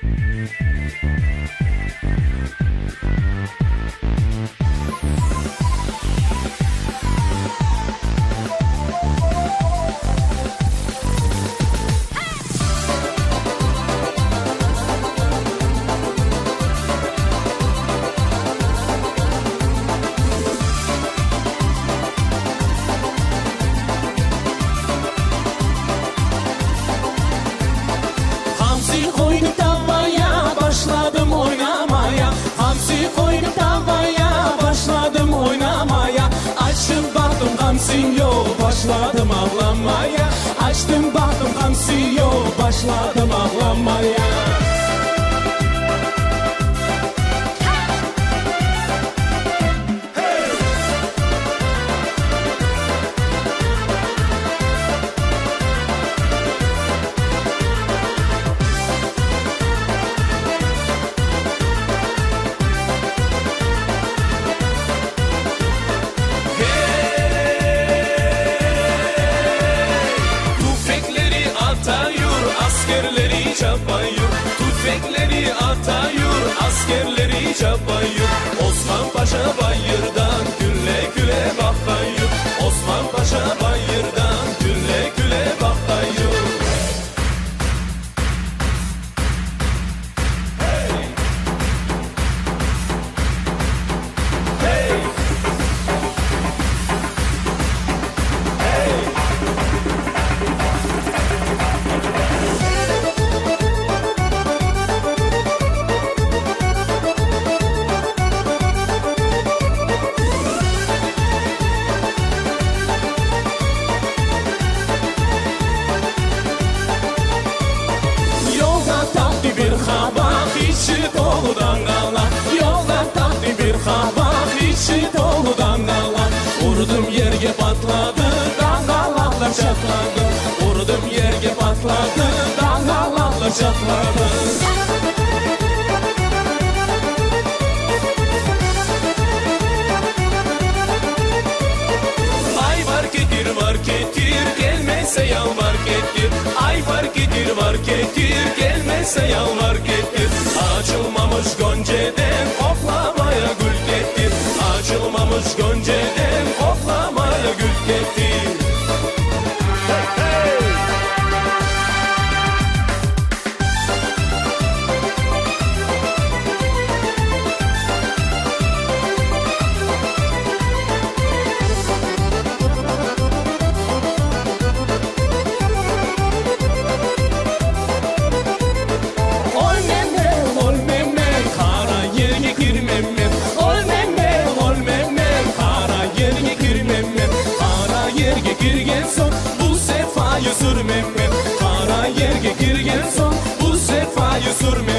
Başladım ağlamaya, açtım baktım hamsi yok, başladım ağlamaya. Askerleri çapayır, tüfekleri atayır, askerleri çapayır. Osman Paşa bayırdan gülle güle bakayır, Osman Paşa bayırdan gülle güle bakayır. Hey! Hey! Hey! Vurdum yerge patladı, dangalaklar çatladı. Vurdum yerge patladı, dangalaklar çatladı. Ay fark etir, gelmezse yalvar getir. Ay fark etir, gelmezse yalvar getir. Açılmamış gonceden oklamaya gül getir. Açılmamış gonceden oklamaya gül getir. Hey, hey! Girgen son bu sefayı sürmem ben. Kara yerge girgen son bu sefayı sürmem.